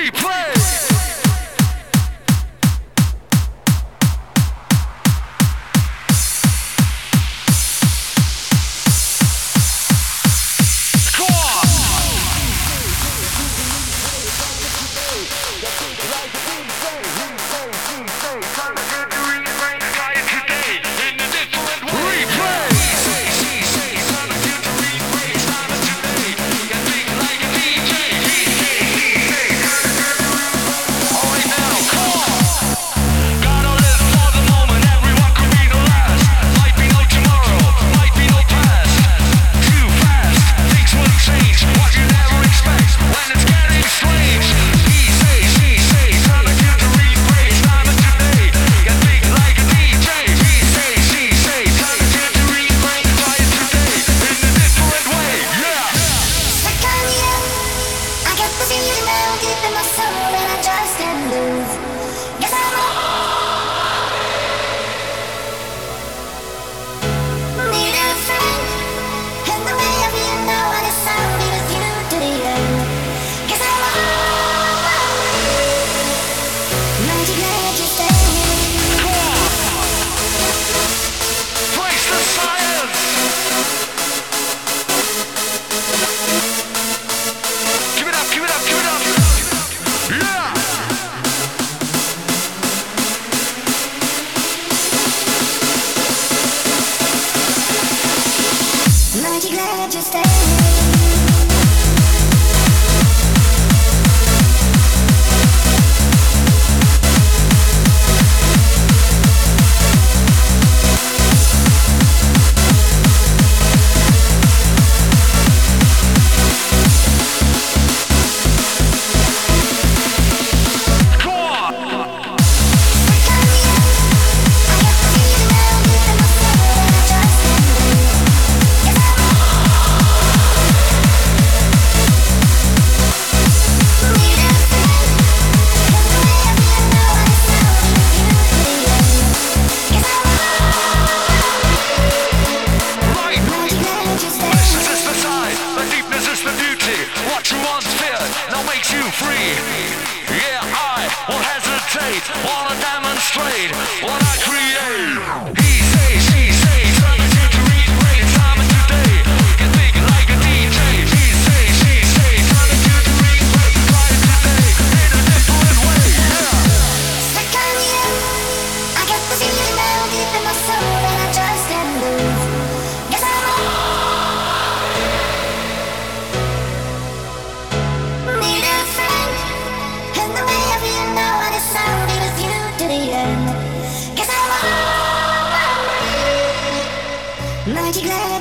Wanna demonstrate what I create. He say, she say, turn the to read time is today. Get big like a DJ. He say, she say, turn the to read time today. In a different way, yeah. Stuck on you, I got the feeling down deep in my soul and I just can't move. Guess I'm need a friend, and the way I feel now I decide to be with you to the end. Guess I'm mighty glad.